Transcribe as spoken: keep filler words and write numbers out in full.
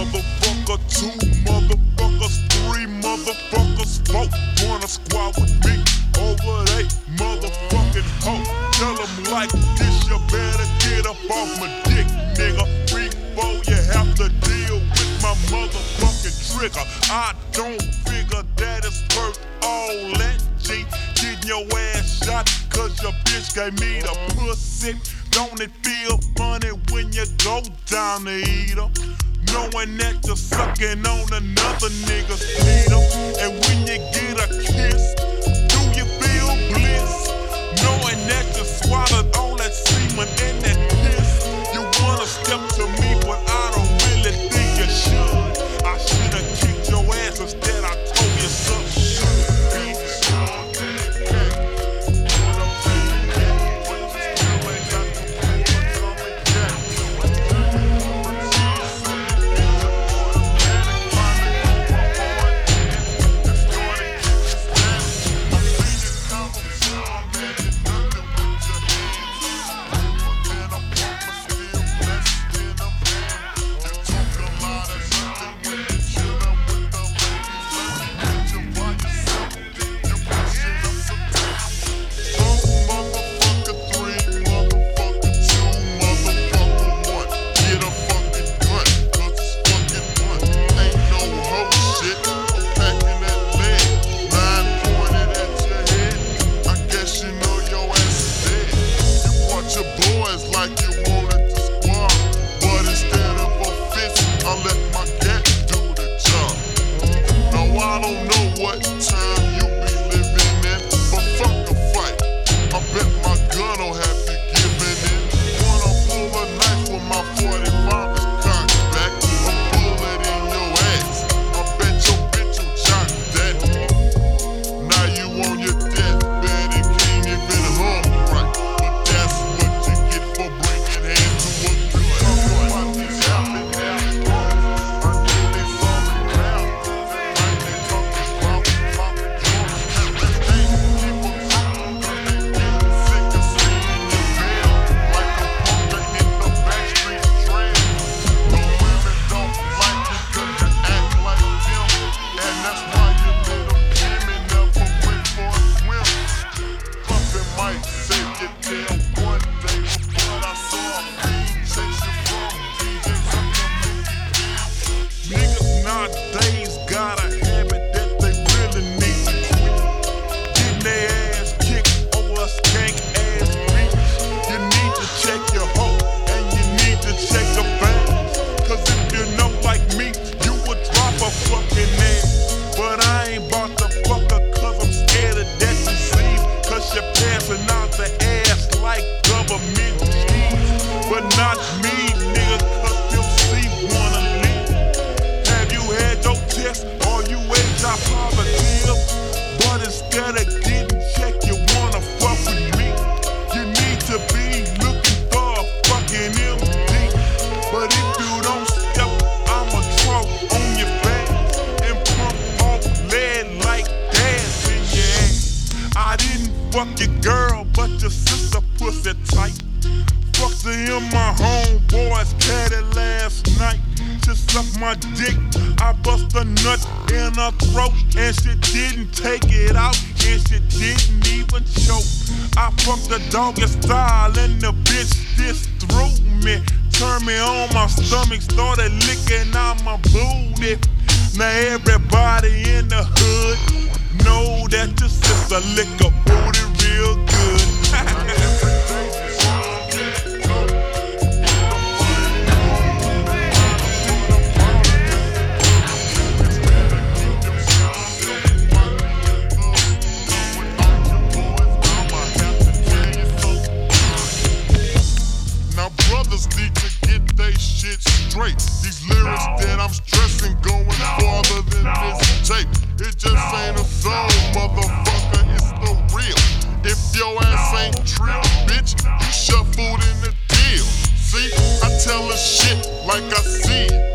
motherfucker, two motherfuckers, three motherfuckers, four. Wanna squad with me over they motherfucking hoe. Tell them like this, you better get up off my dick, nigga. Before you have to deal with my motherfucking trigger. I don't figure that it's worth all that G. Getting your ass shot cause your bitch gave me the pussy. Don't it feel funny when you go down to eat her? Knowing that you're sucking on another nigga's needle. And when you get a kiss, do you feel bliss? Knowing that you swallowed all that semen in that piss. You wanna step to me, but I don't really think you should. I should've kicked your ass, instead I told you something. Fuck your girl, but your sister pussy tight. Fucked her in my homeboy's caddy last night. She sucked my dick, I bust a nut in her throat, and she didn't take it out, and she didn't even choke. I fucked the doggy style, and the bitch just threw me. Turned me on my stomach, started licking out my booty. Now everybody in the hood know that your sister lick a booty real good. Now brothers need to get they shit straight. These lyrics that I'm stressing going farther than this tape. It just ain't a song, motherfucker, it's the real. If your ass ain't trill, bitch, you shuffled in the deal. See, I tell her shit like I see it.